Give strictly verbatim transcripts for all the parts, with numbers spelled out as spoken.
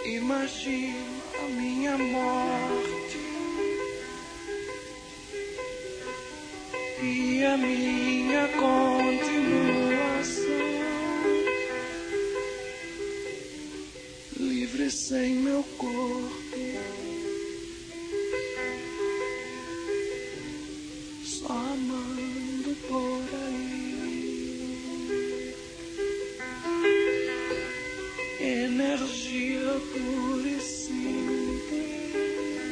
Imagino a minha morte e a minha continuação, livre sem meu corpo, só amando por aí. Energia pura e simples,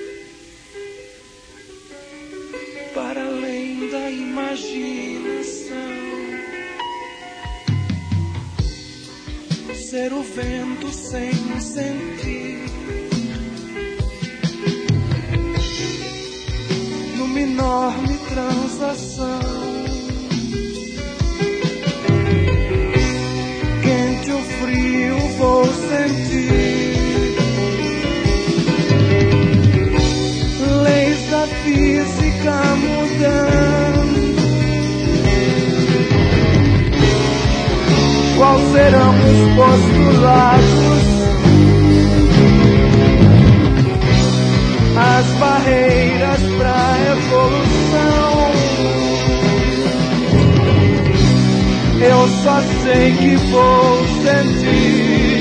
para além da imaginação, ser o vento sem sentir, numa enorme transação. Quente ou frio vou sentir, leis da física mudando. Quais serão os postulados, as barreiras pra evolução? Eu só sei que vou sentir